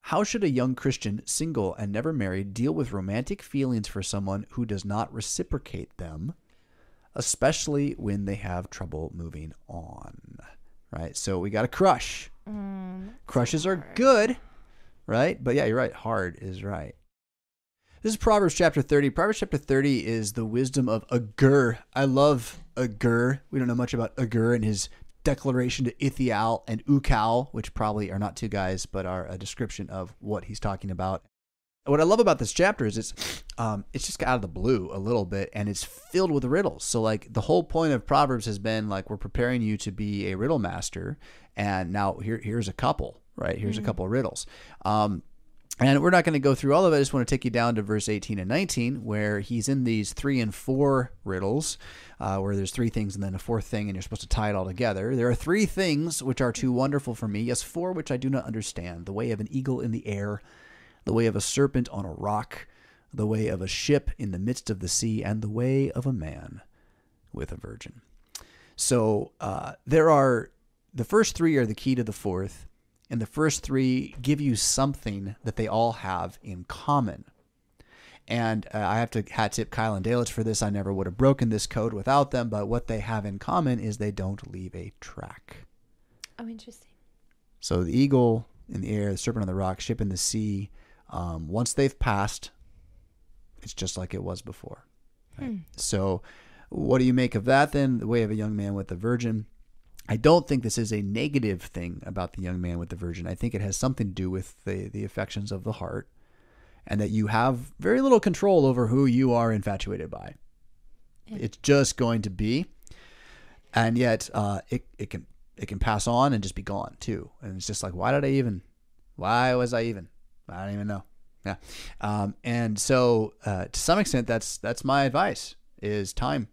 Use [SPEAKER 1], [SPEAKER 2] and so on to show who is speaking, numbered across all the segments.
[SPEAKER 1] How should a young Christian, single and never married, deal with romantic feelings for someone who does not reciprocate them, especially when they have trouble moving on? Right? So we got a crush. Crushes are good, right? But yeah, you're right. Hard is right. This is Proverbs chapter 30. Proverbs chapter 30 is the wisdom of Agur. I love Agur. We don't know much about Agur and his declaration to Ithiel and Ukal, which probably are not two guys, but are a description of what he's talking about. What I love about this chapter is it's just out of the blue a little bit, and it's filled with riddles. So like the whole point of Proverbs has been like, we're preparing you to be a riddle master. And now here's a couple, right? Here's a couple of riddles. And we're not going to go through all of it. I just want to take you down to verse 18 and 19, where he's in these 3 and 4 riddles, where there's 3 things and then a 4th thing, and you're supposed to tie it all together. There are 3 things which are too wonderful for me. Yes, 4 which I do not understand. The way of an eagle in the air, the way of a serpent on a rock, the way of a ship in the midst of the sea, and the way of a man with a virgin. So the first 3 are the key to the 4th. And the first 3 give you something that they all have in common. And I have to hat tip Kyle and Dalitz for this. I never would have broken this code without them. But what they have in common is they don't leave a track.
[SPEAKER 2] Oh, interesting.
[SPEAKER 1] So the eagle in the air, the serpent on the rock, ship in the sea, once they've passed, it's just like it was before. Right? So what do you make of that then? The way of a young man with a virgin. I don't think this is a negative thing about the young man with the virgin. I think it has something to do with the affections of the heart, and that you have very little control over who you are infatuated by. Yeah. It's just going to be, and yet it can pass on and just be gone too. And it's just like, why was I even? I don't even know. Yeah. And so to some extent, that's my advice is time.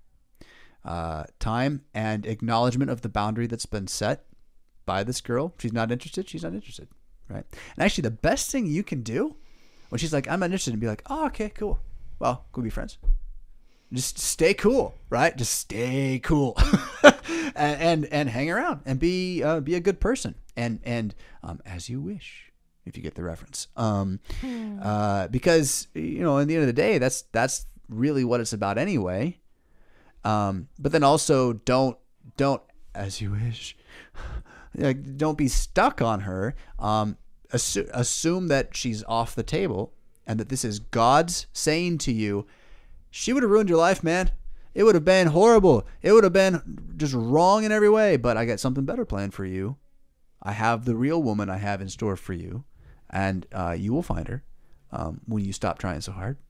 [SPEAKER 1] Time and acknowledgement of the boundary that's been set by this girl. She's not interested. She's not interested. Right. And actually the best thing you can do when she's like, I'm not interested, and be like, oh, okay, cool. Well, could we be friends? Just stay cool, right? Just stay cool and hang around and be a good person and as you wish, if you get the reference. Because, you know, at the end of the day, that's really what it's about anyway. But then also don't as you wish, like, don't be stuck on her. Assume that she's off the table and that this is God's saying to you, she would have ruined your life, man. It would have been horrible. It would have been just wrong in every way, but I got something better planned for you. I have the real woman I have in store for you, and you will find her when you stop trying so hard.